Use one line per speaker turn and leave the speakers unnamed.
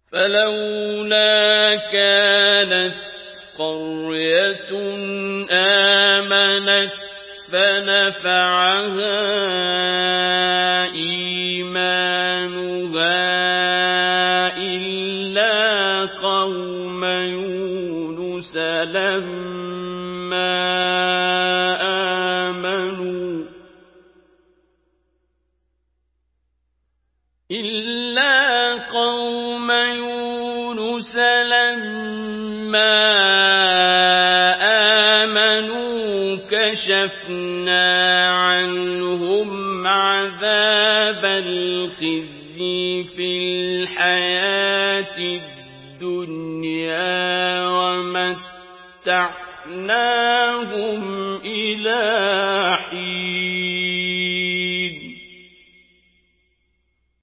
فلولا كانت قرية آمنت فنفعها إيمانها إلا قوم يونس لما آمنوا كشفنا عنهم عذاب الخزي في الحياة الدنيا ومتعناهم إلى